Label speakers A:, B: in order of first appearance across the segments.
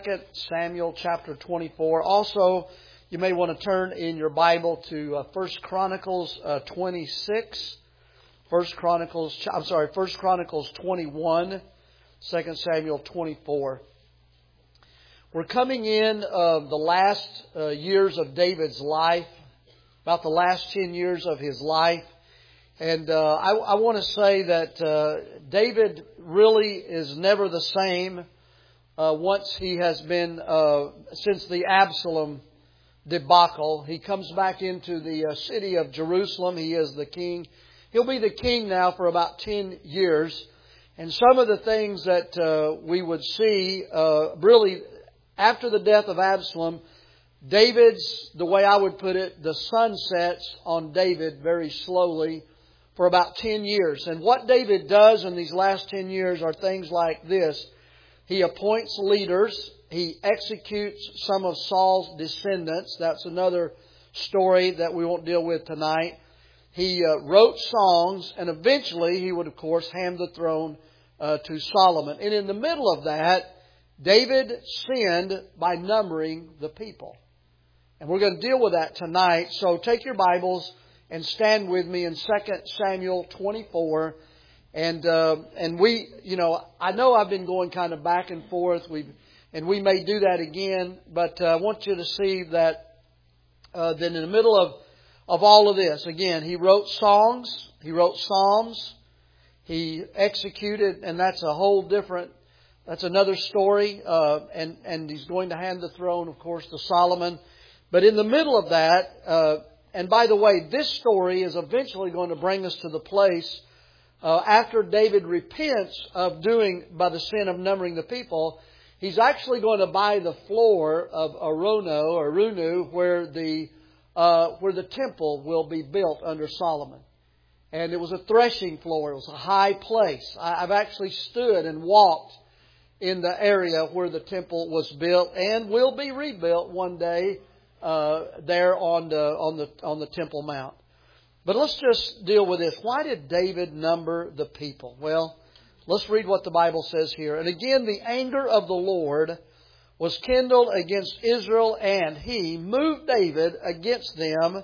A: 2 Samuel chapter 24. Also, you may want to turn in your Bible to 1 Chronicles 26. 1 Chronicles 21. 2 Samuel 24. We're coming in the last years of David's life, about the last 10 years of his life. And I want to say that David really is never the same once he has been, since the Absalom debacle. He comes back into the city of Jerusalem. He is the king. He'll be the king now for about 10 years. And some of the things that we would see, really, after the death of Absalom, David's, the way I would put it, the sun sets on David very slowly for about 10 years. And what David does in these last 10 years are things like this. He appoints leaders. He executes some of Saul's descendants. That's another story that we won't deal with tonight. He wrote songs, and eventually he would, of course, hand the throne to Solomon. And in the middle of that, David sinned by numbering the people. And we're going to deal with that tonight. So take your Bibles and stand with me in 2 Samuel 24. And we, I know I've been going kind of back and forth. And we may do that again. But I want you to see that then in the middle of all of this, again, he wrote songs. He wrote psalms. He executed, and that's a whole different, that's another story. And he's going to hand the throne, of course, to Solomon. But in the middle of that, and by the way, this story is eventually going to bring us to the place after David repents of doing by the sin of numbering the people. He's actually going to buy the floor of Araunah, where the temple will be built under Solomon. And it was a threshing floor. It was a high place. I've actually stood and walked in the area where the temple was built and will be rebuilt one day there on the Temple Mount. But let's just deal with this. Why did David number the people? Well, let's read what the Bible says here. And again, the anger of the Lord was kindled against Israel, and He moved David against them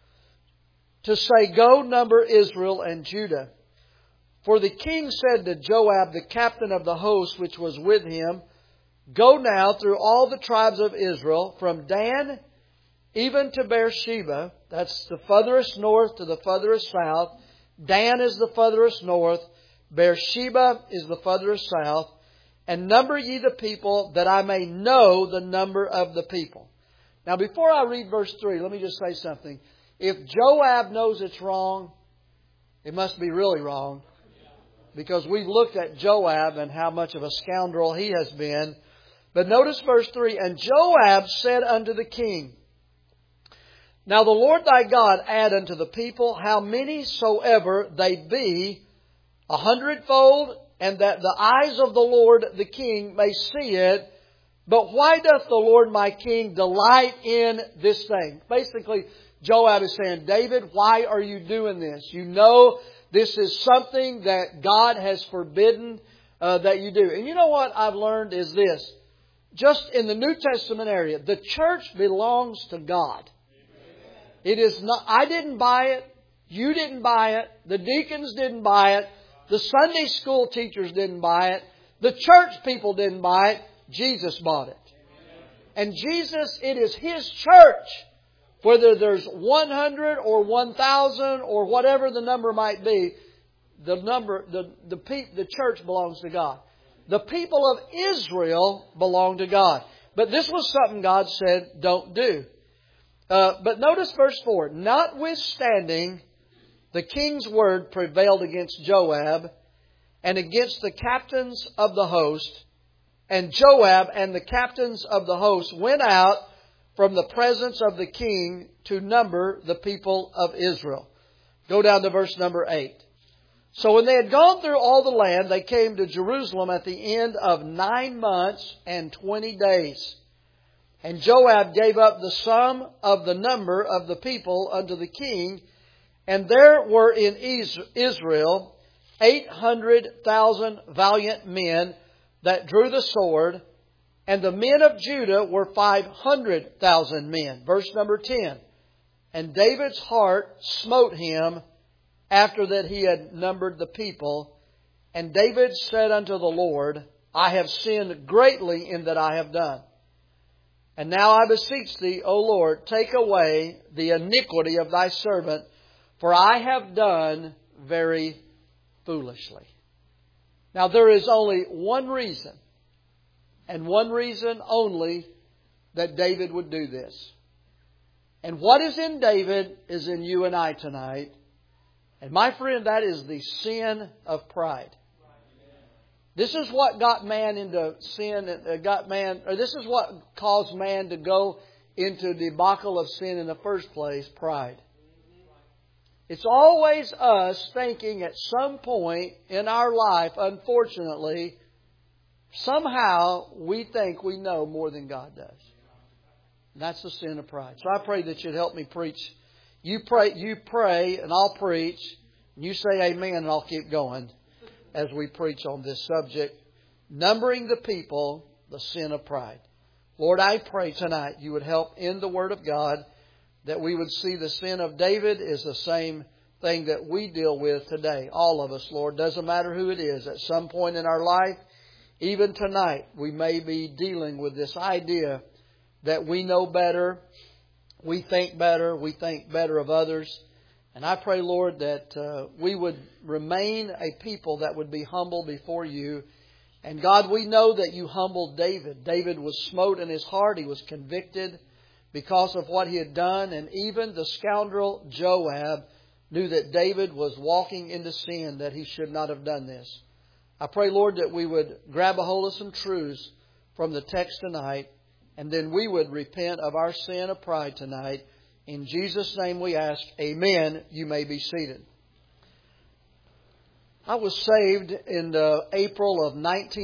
A: to say, "Go number Israel and Judah." For the king said to Joab, the captain of the host which was with him, "Go now through all the tribes of Israel, from Dan even to Beersheba." That's the furthest north to the furthest south. Dan is the furthest north. Beersheba is the furthest south. "And number ye the people, that I may know the number of the people." Now, before I read verse 3, let me just say something. If Joab knows it's wrong, it must be really wrong. Because we've looked at Joab and how much of a scoundrel he has been. But notice verse 3. "And Joab said unto the king, Now the Lord thy God add unto the people how many soever they be, 100-fold, and that the eyes of the Lord the king may see it. But why doth the Lord my king delight in this thing?" Basically, Joab is saying, David, why are you doing this? You know this is something that God has forbidden that you do. And you know what I've learned is this. Just in the New Testament area, the church belongs to God. It is not, I didn't buy it. You didn't buy it. The deacons didn't buy it. The Sunday school teachers didn't buy it. The church people didn't buy it. Jesus bought it. And Jesus, it is His church. Whether there's 100 or 1,000 or whatever the number might be, the church belongs to God. The people of Israel belong to God. But this was something God said, don't do. But notice verse 4. "Notwithstanding, the king's word prevailed against Joab and against the captains of the host. And Joab and the captains of the host went out from the presence of the king to number the people of Israel." Go down to verse number 8. "So when they had gone through all the land, they came to Jerusalem at the end of 9 months and 20 days. And Joab gave up the sum of the number of the people unto the king. And there were in Israel 800,000 valiant men that drew the sword, And the men of Judah were 500,000 men. Verse number 10. And David's heart smote him after that he had numbered the people. And David said unto the Lord, I have sinned greatly in that I have done. And now I beseech Thee, O Lord, take away the iniquity of Thy servant, for I have done very foolishly. Now there is only one reason, and one reason only, that David would do this. And what is in David is in you and I tonight. And my friend, that is the sin of pride. This is what got man into sin, this is what caused man to go into the debacle of sin in the first place, pride. It's always us thinking at some point in our life, unfortunately, somehow we think we know more than God does. And that's the sin of pride. So I pray that you'd help me preach. You pray and I'll preach. You say amen and I'll keep going as we preach on this subject. Numbering the people, the sin of pride. Lord, I pray tonight you would help in the Word of God, that we would see the sin of David is the same thing that we deal with today. All of us, Lord. Doesn't matter who it is. At some point in our life, even tonight, we may be dealing with this idea that we know better, we think better of others. And I pray, Lord, that we would remain a people that would be humble before you. And God, we know that you humbled David. David was smote in his heart. He was convicted because of what he had done. And even the scoundrel Joab knew that David was walking into sin, that he should not have done this. I pray, Lord, that we would grab a hold of some truths from the text tonight, and then we would repent of our sin of pride tonight. In Jesus' name we ask, amen. You may be seated. I was saved in April of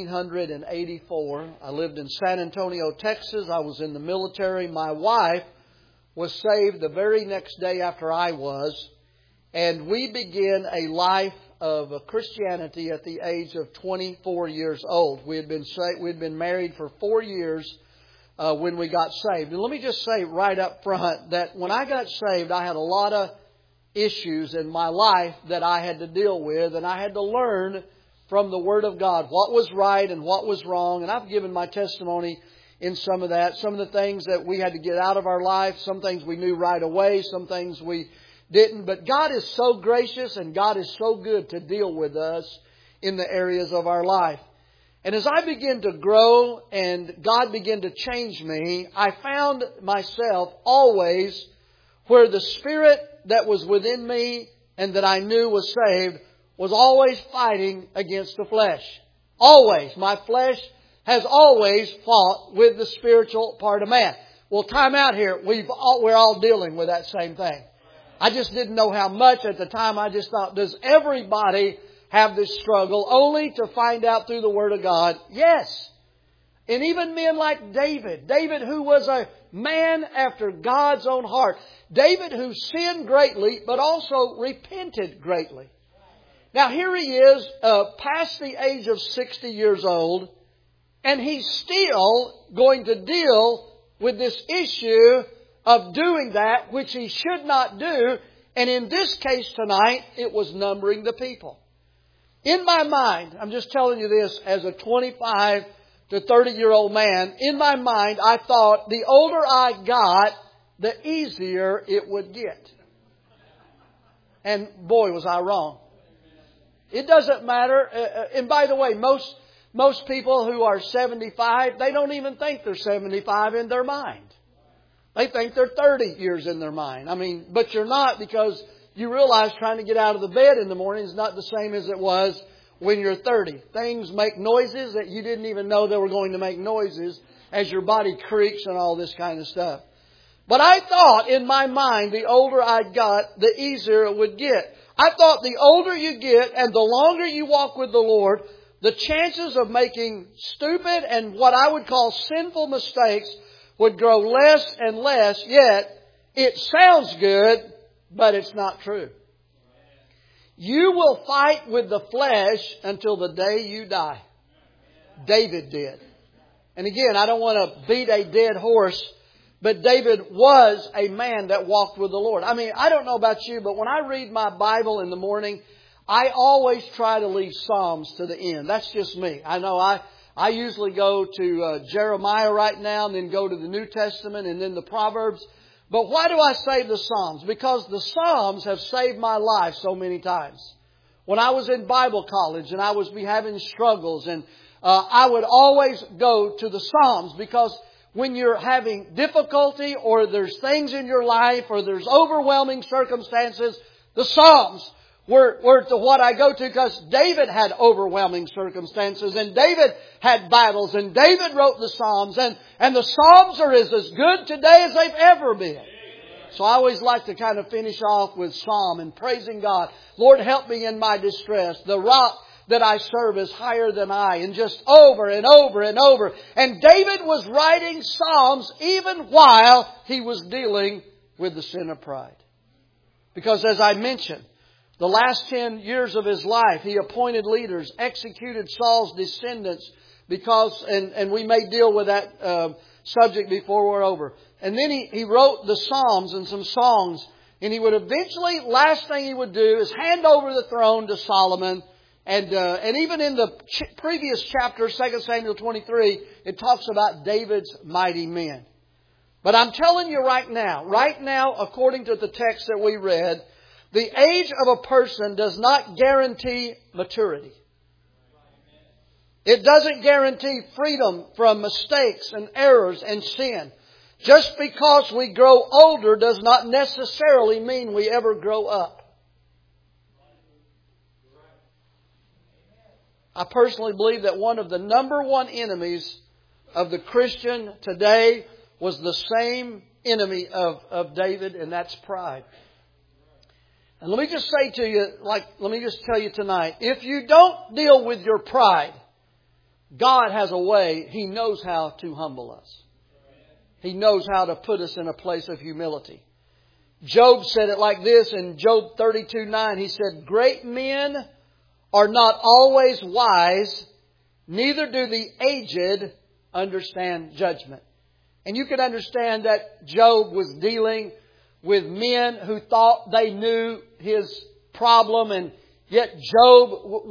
A: 1984. I lived in San Antonio, Texas. I was in the military. My wife was saved the very next day after I was. And we began a life of Christianity at the age of 24 years old. We had been married for 4 years when we got saved. And let me just say right up front that when I got saved, I had a lot of issues in my life that I had to deal with, and I had to learn from the Word of God what was right and what was wrong. And I've given my testimony in some of that. Some of the things that we had to get out of our life, some things we knew right away, some things we didn't. But God is so gracious and God is so good to deal with us in the areas of our life. And as I began to grow and God began to change me, I found myself always where the Spirit that was within me and that I knew was saved was always fighting against the flesh. Always. My flesh has always fought with the spiritual part of man. Well, time out here. We're all dealing with that same thing. I just didn't know how much at the time. I just thought, does everybody have this struggle? Only to find out through the Word of God, yes. And even men like David. David, who was a man after God's own heart. David, who sinned greatly, but also repented greatly. Now here he is, past the age of 60 years old, and he's still going to deal with this issue of doing that which he should not do. And in this case tonight, it was numbering the people. In my mind, I'm just telling you this as a 25 to 30-year-old man, in my mind, I thought the older I got, the easier it would get. And boy, was I wrong. It doesn't matter. And by the way, most people who are 75, they don't even think they're 75 in their mind. They think they're 30 years in their mind. I mean, but you're not, because you realize trying to get out of the bed in the morning is not the same as it was when you're 30. Things make noises that you didn't even know they were going to make noises as your body creaks and all this kind of stuff. But I thought in my mind, the older I got, the easier it would get. I thought the older you get and the longer you walk with the Lord, the chances of making stupid and what I would call sinful mistakes would grow less and less. Yet it sounds good, but it's not true. You will fight with the flesh until the day you die. David did. And again, I don't want to beat a dead horse, but David was a man that walked with the Lord. I mean, I don't know about you, but when I read my Bible in the morning, I always try to leave Psalms to the end. That's just me. I know I usually go to Jeremiah right now and then go to the New Testament and then the Proverbs. But why do I save the Psalms? Because the Psalms have saved my life so many times. When I was in Bible college and I was having struggles, and I would always go to the Psalms, because when you're having difficulty or there's things in your life or there's overwhelming circumstances, the Psalms were to what I go to, because David had overwhelming circumstances and David had battles and David wrote the Psalms, and the Psalms are as good today as they've ever been. So I always like to kind of finish off with Psalm and praising God. Lord, help me in my distress. The rock that I serve is higher than I, and just over and over and over. And David was writing Psalms even while he was dealing with the sin of pride. Because as I mentioned, the last 10 years of his life, he appointed leaders, executed Saul's descendants, and we may deal with that subject before we're over. And then he wrote the Psalms and some songs, and he would eventually, last thing he would do is hand over the throne to Solomon. And even in the previous chapter, 2 Samuel 23, it talks about David's mighty men. But I'm telling you right now, according to the text that we read, the age of a person does not guarantee maturity. It doesn't guarantee freedom from mistakes and errors and sin. Just because we grow older does not necessarily mean we ever grow up. I personally believe that one of the number one enemies of the Christian today was the same enemy of David, and that's pride. And let me just say to you, let me just tell you tonight, if you don't deal with your pride, God has a way. He knows how to humble us. He knows how to put us in a place of humility. Job said it like this in Job 32:9. He said, "Great men are not always wise, neither do the aged understand judgment." And you can understand that Job was dealing with men who thought they knew his problem, and yet Job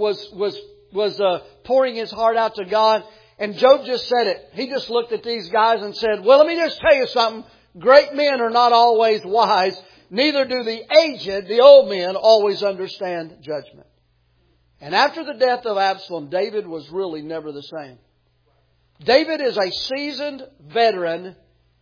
A: was pouring his heart out to God. And Job just said it. He just looked at these guys and said, "Well, let me just tell you something. Great men are not always wise. Neither do the aged, the old men, always understand judgment." And after the death of Absalom, David was really never the same. David is a seasoned veteran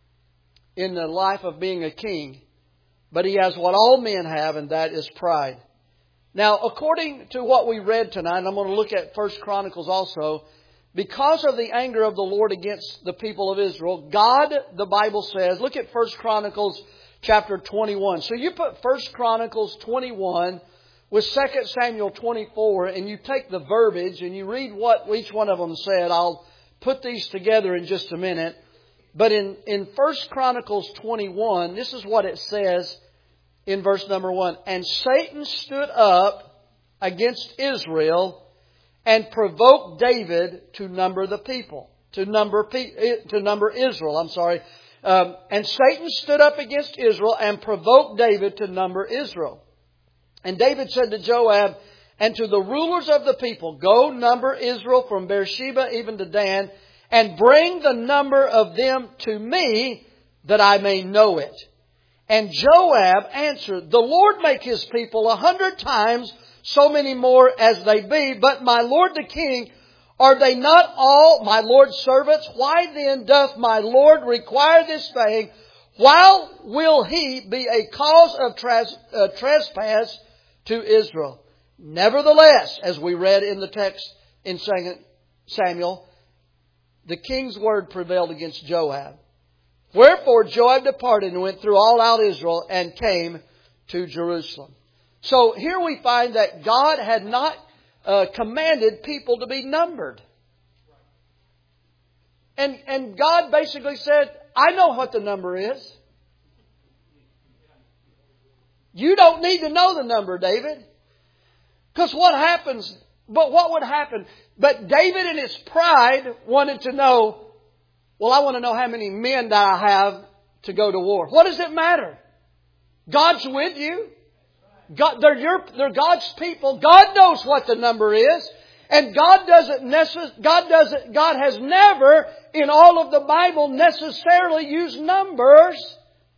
A: in the life of being a king. But he has what all men have, and that is pride. Now, according to what we read tonight, and I'm going to look at 1 Chronicles also, because of the anger of the Lord against the people of Israel, God, the Bible says, look at 1 Chronicles chapter 21. So you put 1 Chronicles 21 with 2 Samuel 24, and you take the verbiage and you read what each one of them said. I'll put these together in just a minute. But in 1 Chronicles 21, this is what it says in verse number 1. "And Satan stood up against Israel and provoked David to number the people." To number Israel, and Satan stood up against Israel and provoked David to number Israel. And David said to Joab and to the rulers of the people, "Go number Israel from Beersheba even to Dan, and bring the number of them to me, that I may know it." And Joab answered, "The Lord make His people 100 times so many more as they be. But my lord the king, are they not all my lord's servants? Why then doth my lord require this thing? Why will he be a cause of trespass to Israel?" Nevertheless, as we read in the text in 2 Samuel, the king's word prevailed against Joab. Wherefore Joab departed and went through all out Israel and came to Jerusalem. So here we find that God had not commanded people to be numbered. And God basically said, "I know what the number is. You don't need to know the number, David." Because what happens? But what would happen? But David in his pride wanted to know Well, I want to know how many men that I have to go to war. What does it matter? God's with you. God, they're God's people. God knows what the number is. And God has never in all of the Bible necessarily used numbers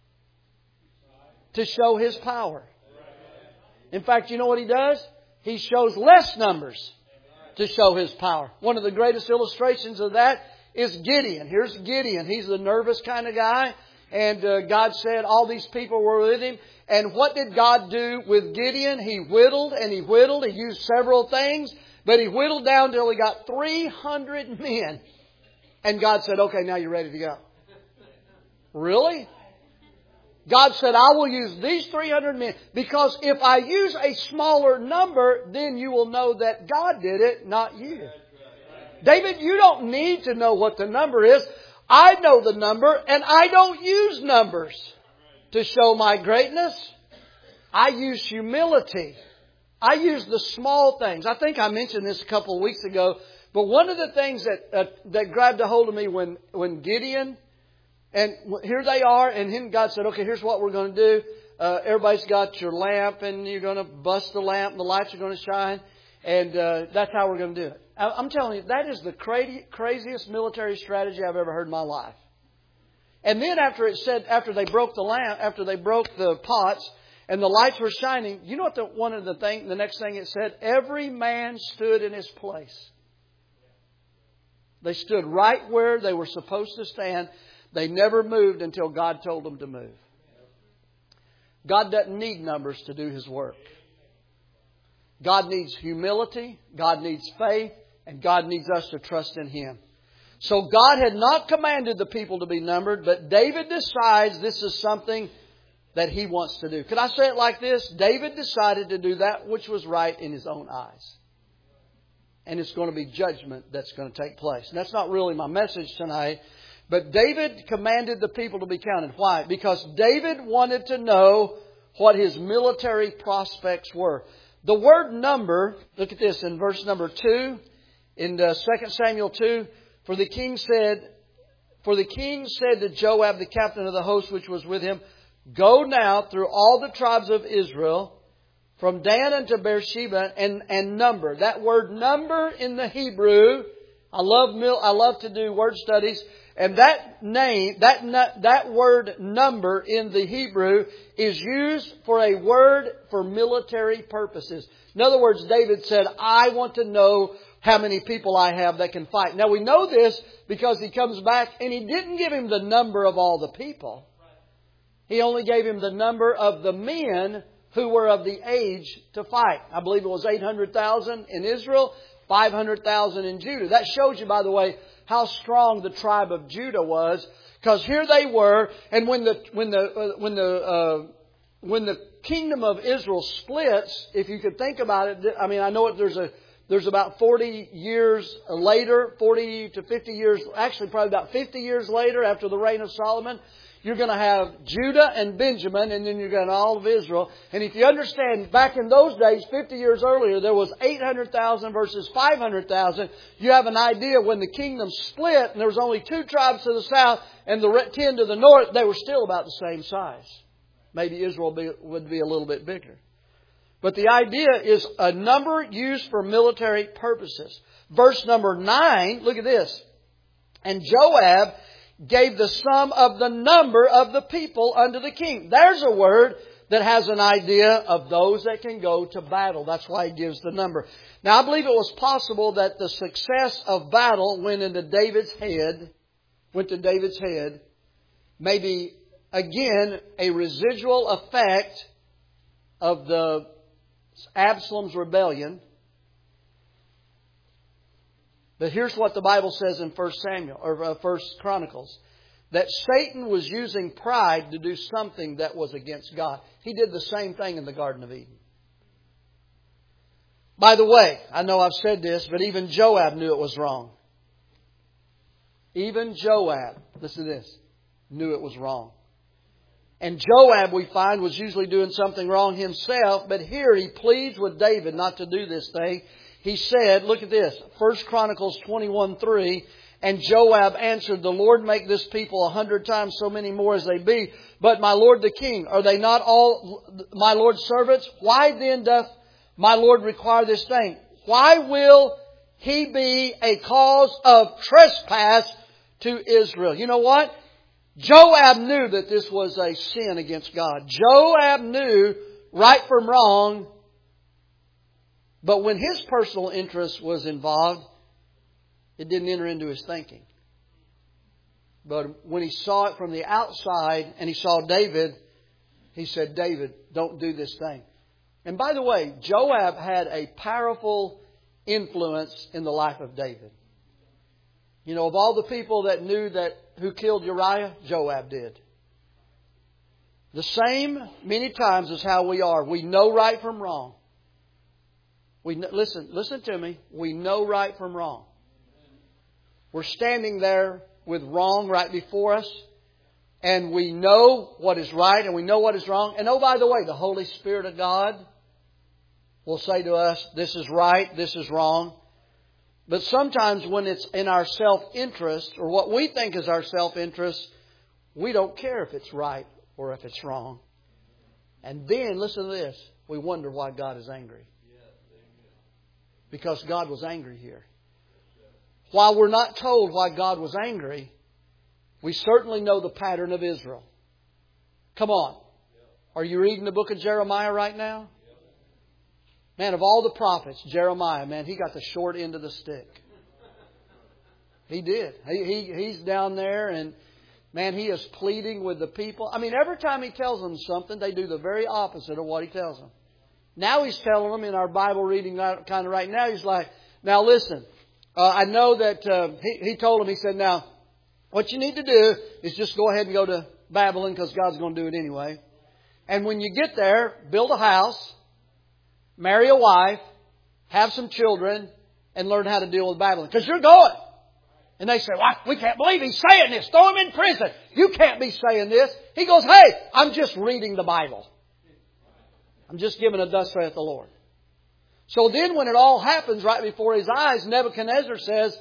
A: to show His power. In fact, you know what He does? He shows less numbers to show His power. One of the greatest illustrations of that is Gideon. Here's Gideon. He's the nervous kind of guy. And God said all these people were with him. And what did God do with Gideon? He whittled and He whittled. He used several things. But He whittled down till He got 300 men. And God said, okay, now you're ready to go. Really? God said, I will use these 300 men. Because if I use a smaller number, then you will know that God did it, not you. David, you don't need to know what the number is. I know the number and I don't use numbers to show my greatness. I use humility. I use the small things. I think I mentioned this a couple of weeks ago. But one of the things that grabbed a hold of me when Gideon, and here they are, and then God said, okay, here's what we're going to do. Everybody's got your lamp and you're going to bust the lamp and the lights are going to shine. And that's how we're going to do it. I'm telling you, that is the craziest military strategy I've ever heard in my life. And then after they broke the lamp, after they broke the pots and the lights were shining, you know what the next thing it said? Every man stood in his place. They stood right where they were supposed to stand. They never moved until God told them to move. God doesn't need numbers to do His work. God needs humility, God needs faith, and God needs us to trust in Him. So God had not commanded the people to be numbered, but David decides this is something that he wants to do. Could I say it like this? David decided to do that which was right in his own eyes. And it's going to be judgment that's going to take place. And that's not really my message tonight. But David commanded the people to be counted. Why? Because David wanted to know what his military prospects were. The word number, look at this in verse number 2, in 2 Samuel 2, For the king said to Joab, the captain of the host which was with him, Go now through all the tribes of Israel, from Dan unto Beersheba, and number. That word number in the Hebrew, I love to do word studies. And that word number in the Hebrew is used for a word for military purposes. In other words, David said, I want to know how many people I have that can fight. Now we know this because he comes back and He didn't give him the number of all the people. He only gave him the number of the men who were of the age to fight. I believe it was 800,000 in Israel, 500,000 in Judah. That shows you, by the way, how strong the tribe of Judah was, because here they were, and when the kingdom of Israel splits, if you could think about it, I mean, I know there's about 40 years later, 40 to 50 years, actually probably about 50 years later after the reign of Solomon, you're going to have Judah and Benjamin, and then you're going to have all of Israel. And if you understand, back in those days, 50 years earlier, there was 800,000 versus 500,000. You have an idea when the kingdom split, and there was only 2 tribes to the south and the 10 to the north, they were still about the same size. Maybe Israel would be a little bit bigger. But the idea is a number used for military purposes. Verse number 9, look at this. And Joab gave the sum of the number of the people unto the king. There's a word that has an idea of those that can go to battle. That's why he gives the number. Now, I believe it was possible that the success of battle went to David's head, maybe, again, a residual effect of the Absalom's rebellion. But here's what the Bible says in 1 Chronicles. That Satan was using pride to do something that was against God. He did the same thing in the Garden of Eden. By the way, I know I've said this, but even Joab knew it was wrong. Even Joab, listen to this, knew it was wrong. And Joab, we find, was usually doing something wrong himself, but here he pleads with David not to do this thing. He said, look at this, 1 Chronicles 21:3, And Joab answered, the Lord make this people 100 times so many more as they be. But my lord the king, are they not all my lord's servants? Why then doth my lord require this thing? Why will he be a cause of trespass to Israel? You know what? Joab knew that this was a sin against God. Joab knew right from wrong. But when his personal interest was involved, it didn't enter into his thinking. But when he saw it from the outside and he saw David, he said, David, don't do this thing. And by the way, Joab had a powerful influence in the life of David. You know, of all the people that knew that who killed Uriah, Joab did. The same many times as how we are. We know right from wrong. Listen to me. We know right from wrong. We're standing there with wrong right before us. And we know what is right and we know what is wrong. And oh, by the way, the Holy Spirit of God will say to us, this is right, this is wrong. But sometimes when it's in our self-interest, or what we think is our self-interest, we don't care if it's right or if it's wrong. And then, listen to this, we wonder why God is angry. Because God was angry here. While we're not told why God was angry, we certainly know the pattern of Israel. Come on. Are you reading the book of Jeremiah right now? Man, of all the prophets, Jeremiah, man, he got the short end of the stick. He did. He's down there and, man, he is pleading with the people. I mean, every time he tells them something, they do the very opposite of what he tells them. Now he's telling them in our Bible reading kind of right now, he's like, now listen, I know that he told them, he said, now, what you need to do is just go ahead and go to Babylon because God's going to do it anyway. And when you get there, build a house, marry a wife, have some children, and learn how to deal with Babylon. Because you're going. And they say, well, we can't believe he's saying this. Throw him in prison. You can't be saying this. He goes, hey, I'm just reading the Bible. I'm just giving a thus saith the Lord. So then when it all happens right before his eyes, Nebuchadnezzar says,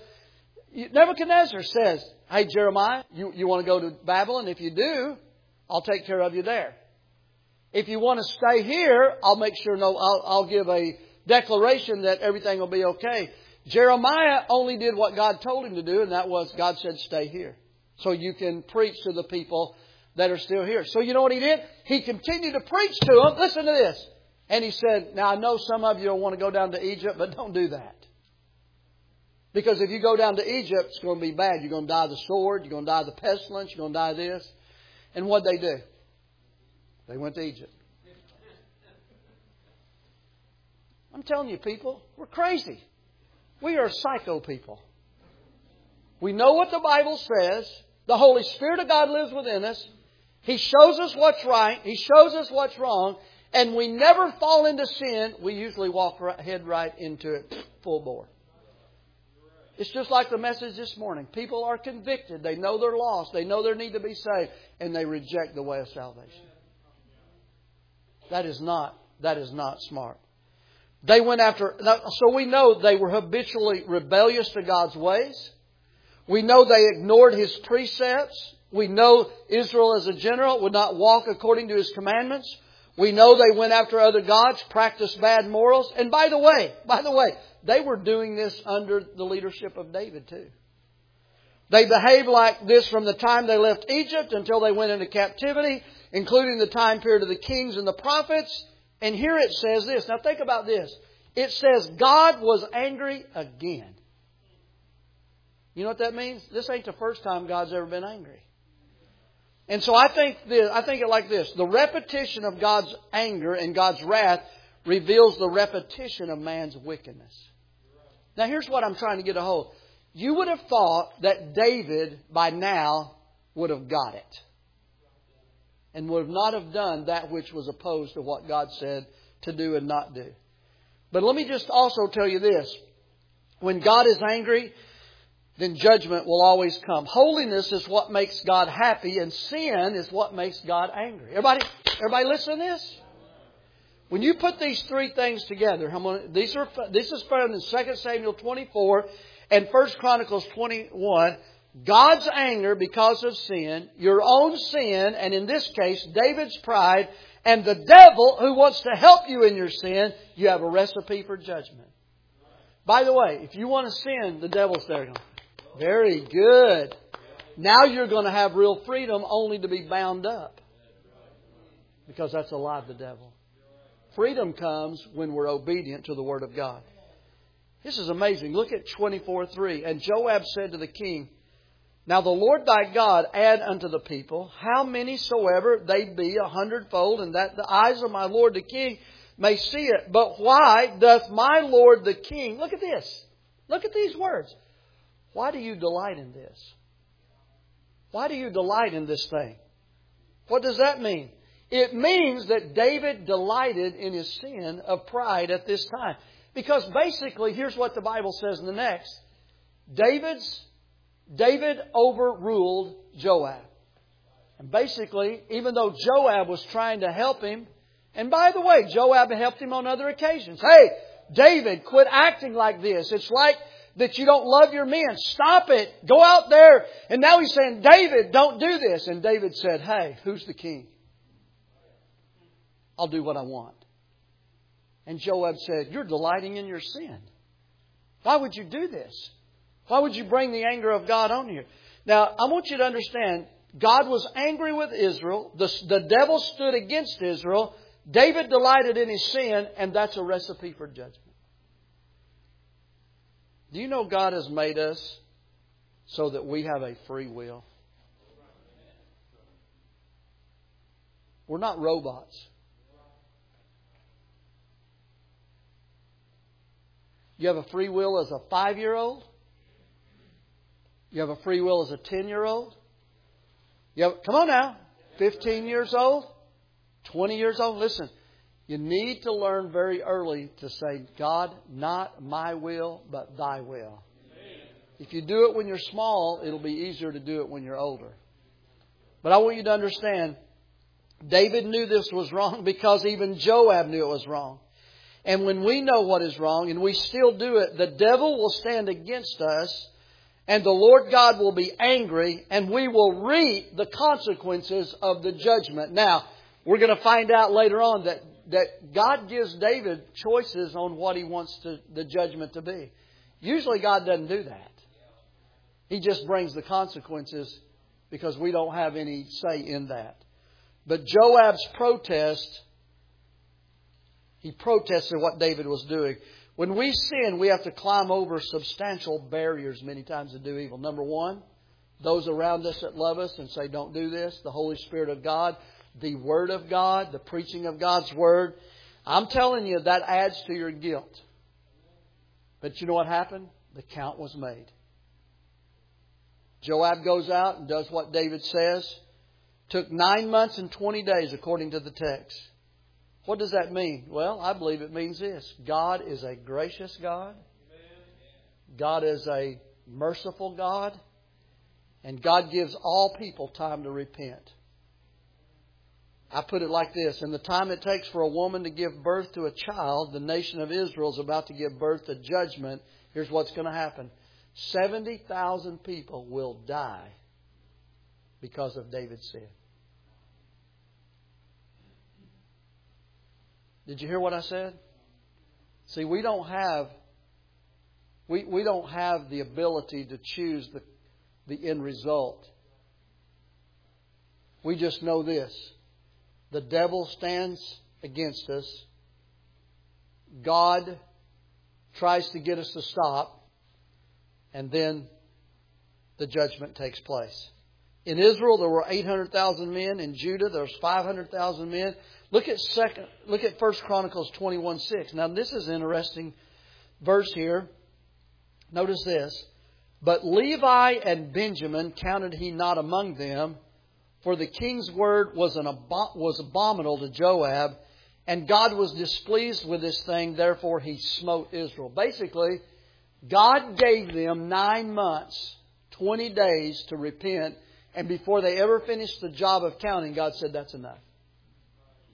A: hey, Jeremiah, you want to go to Babylon? If you do, I'll take care of you there. If you want to stay here, I'll make sure, I'll give a declaration that everything will be okay. Jeremiah only did what God told him to do, and that was God said, stay here. So you can preach to the people that are still here. So you know what he did? He continued to preach to them. Listen to this. And he said, now I know some of you will want to go down to Egypt, but don't do that. Because if you go down to Egypt, it's going to be bad. You're going to die of the sword. You're going to die of the pestilence. You're going to die of this. And what'd they do? They went to Egypt. I'm telling you, people, we're crazy. We are psycho people. We know what the Bible says. The Holy Spirit of God lives within us. He shows us what's right. He shows us what's wrong. And we never fall into sin. We usually head right into it full bore. It's just like the message this morning. People are convicted. They know they're lost. They know they need to be saved. And they reject the way of salvation. That is not smart. They went after, so we know they were habitually rebellious to God's ways. We know they ignored His precepts. We know Israel as a general would not walk according to His commandments. We know they went after other gods, practiced bad morals. And by the way, they were doing this under the leadership of David too. They behaved like this from the time they left Egypt until they went into captivity, including the time period of the kings and the prophets. And here it says this. Now think about this. It says God was angry again. You know what that means? This ain't the first time God's ever been angry. And so I think it like this. The repetition of God's anger and God's wrath reveals the repetition of man's wickedness. Now here's what I'm trying to get a hold. You would have thought that David by now would have got it. And would not have done that which was opposed to what God said to do and not do. But let me just also tell you this. When God is angry, then judgment will always come. Holiness is what makes God happy, and sin is what makes God angry. Everybody listen to this? When you put these three things together, this is found in 2 Samuel 24, And 1 Chronicles 21, God's anger because of sin, your own sin, and in this case, David's pride, and the devil who wants to help you in your sin, you have a recipe for judgment. By the way, if you want to sin, the devil's there. Very good. Now you're going to have real freedom only to be bound up. Because that's a lie of the devil. Freedom comes when we're obedient to the Word of God. This is amazing. Look at 24:3. And Joab said to the king, Now the Lord thy God add unto the people, how many soever they be 100-fold, and that the eyes of my Lord the king may see it. But why doth my Lord the king... Look at this. Look at these words. Why do you delight in this? Why do you delight in this thing? What does that mean? It means that David delighted in his sin of pride at this time. Because basically, here's what the Bible says in the next. David overruled Joab. And basically, even though Joab was trying to help him, and by the way, Joab helped him on other occasions. Hey, David, quit acting like this. It's like that you don't love your men. Stop it. Go out there. And now he's saying, David, don't do this. And David said, hey, who's the king? I'll do what I want. And Joab said, you're delighting in your sin. Why would you do this? Why would you bring the anger of God on you? Now, I want you to understand, God was angry with Israel. The devil stood against Israel. David delighted in his sin, and that's a recipe for judgment. Do you know God has made us so that we have a free will? We're not robots. You have a free will as a 5-year-old. You have a free will as a 10-year-old. Come on now. 15 years old. 20 years old. Listen, you need to learn very early to say, God, not my will, but thy will. If you do it when you're small, it'll be easier to do it when you're older. But I want you to understand, David knew this was wrong because even Joab knew it was wrong. And when we know what is wrong and we still do it, the devil will stand against us and the Lord God will be angry and we will reap the consequences of the judgment. Now, we're going to find out later on that God gives David choices on what He wants the judgment to be. Usually God doesn't do that. He just brings the consequences because we don't have any say in that. But Joab's protest... He protested what David was doing. When we sin, we have to climb over substantial barriers many times to do evil. Number one, those around us that love us and say, don't do this. The Holy Spirit of God, the Word of God, the preaching of God's Word. I'm telling you, that adds to your guilt. But you know what happened? The count was made. Joab goes out and does what David says. Took 9 months and 20 days according to the text. What does that mean? Well, I believe it means this. God is a gracious God. God is a merciful God. And God gives all people time to repent. I put it like this. In the time it takes for a woman to give birth to a child, the nation of Israel is about to give birth to judgment. Here's what's going to happen. 70,000 people will die because of David's sin. Did you hear what I said? See, we don't have the ability to choose the end result. We just know this. The devil stands against us. God tries to get us to stop. And then the judgment takes place. In Israel, there were 800,000 men. In Judah, there was 500,000 men. Look at 1 Chronicles 21:6. Now, this is an interesting verse here. Notice this. But Levi and Benjamin counted he not among them, for the king's word was abominable to Joab, and God was displeased with this thing, therefore He smote Israel. Basically, God gave them 9 months, 20 days to repent, and before they ever finished the job of counting, God said, that's enough.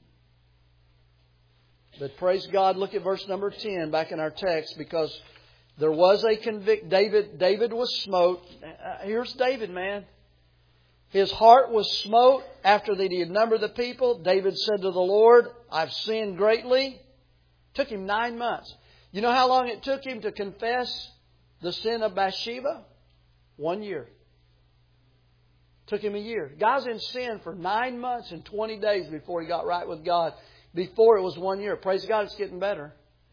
A: But praise God, look at verse number 10 back in our text, because There was a convict. David was smote. Here's David, man. His heart was smote after that he had numbered the people. David said to the Lord, I've sinned greatly. It took him 9 months. You know how long it took him to confess the sin of Bathsheba? 1 year. Took him a year. Guy's in sin for 9 months and 20 days before he got right with God. Before it was 1 year. Praise God, it's getting better.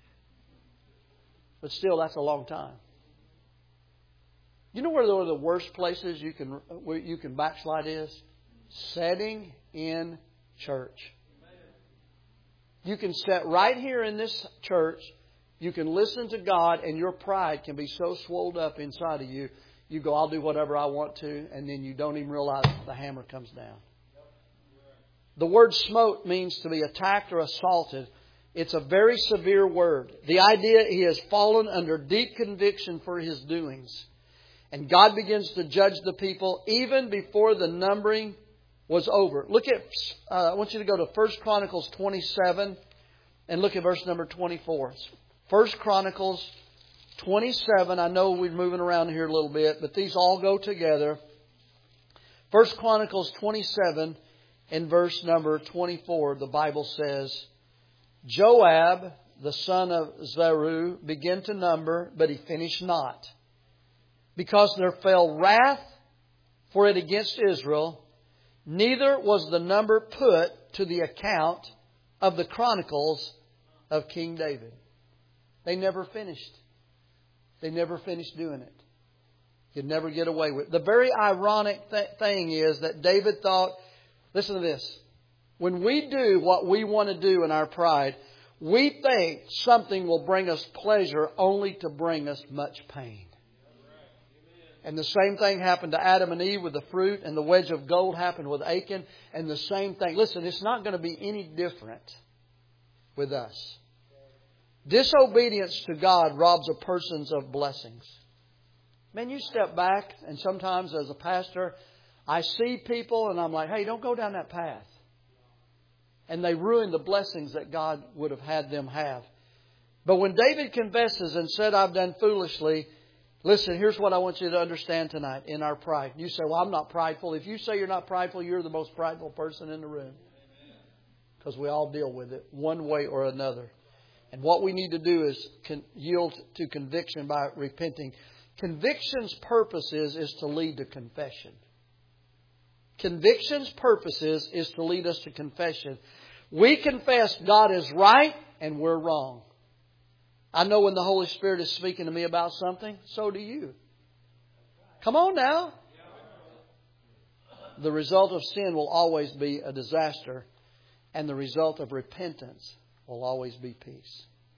A: But still, that's a long time. You know where the worst places you can backslide is? Sitting in church. You can sit right here in this church. You can listen to God, and your pride can be so swelled up inside of you. You go, I'll do whatever I want to, and then you don't even realize the hammer comes down. The word smote means to be attacked or assaulted. It's a very severe word. The idea he has fallen under deep conviction for his doings. And God begins to judge the people even before the numbering was over. Look at, I want you to go to 1 Chronicles 27 and look at verse number 24. 1 Chronicles 27. I know we're moving around here a little bit, but these all go together. 1 Chronicles 27 and verse number 24, the Bible says, Joab, the son of Zeruiah, began to number, but he finished not. Because there fell wrath for it against Israel, neither was the number put to the account of the chronicles of King David. They never finished. They never finished doing it. You'd never get away with it. The very ironic thing is that David thought, listen to this, when we do what we want to do in our pride, we think something will bring us pleasure only to bring us much pain. And the same thing happened to Adam and Eve with the fruit, and the wedge of gold happened with Achan, and the same thing. Listen, it's not going to be any different with us. Disobedience to God robs a person of blessings. Man, you step back, and sometimes as a pastor, I see people and I'm like, hey, don't go down that path. And they ruin the blessings that God would have had them have. But when David confesses and said, I've done foolishly, listen, here's what I want you to understand tonight in our pride. You say, well, I'm not prideful. If you say you're not prideful, you're the most prideful person in the room. Because we all deal with it one way or another. And what we need to do is yield to conviction by repenting. Conviction's purpose is to lead to confession. Conviction's purpose is to lead us to confession. We confess God is right and we're wrong. I know when the Holy Spirit is speaking to me about something, so do you. Come on now. The result of sin will always be a disaster, and the result of repentance will always be peace.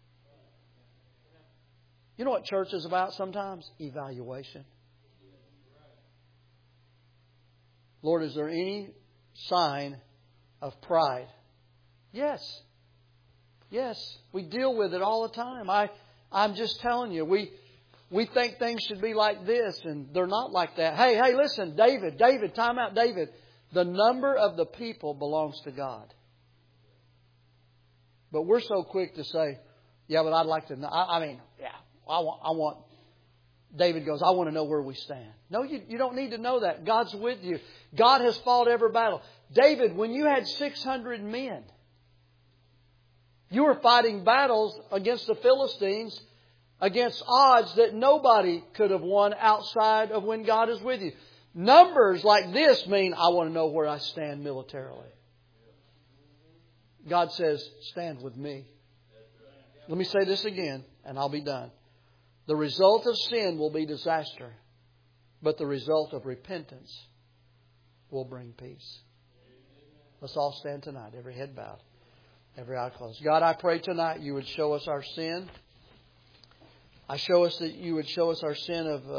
A: You know what church is about sometimes? Evaluation. Lord, is there any sign of pride? Yes. Yes. We deal with it all the time. I'm just telling you, we think things should be like this, and they're not like that. Hey, listen, David, time out, David. The number of the people belongs to God. But we're so quick to say, yeah, but I'd like to know. I want. David goes, I want to know where we stand. No, you don't need to know that. God's with you. God has fought every battle. David, when you had 600 men, you were fighting battles against the Philistines, against odds that nobody could have won outside of when God is with you. Numbers like this mean I want to know where I stand militarily. God says, stand with me. Let me say this again, and I'll be done. The result of sin will be disaster, but the result of repentance will bring peace. Let's all stand tonight, every head bowed, every eye closed. God, I pray tonight you would show us our sin. I show us that you would show us our sin of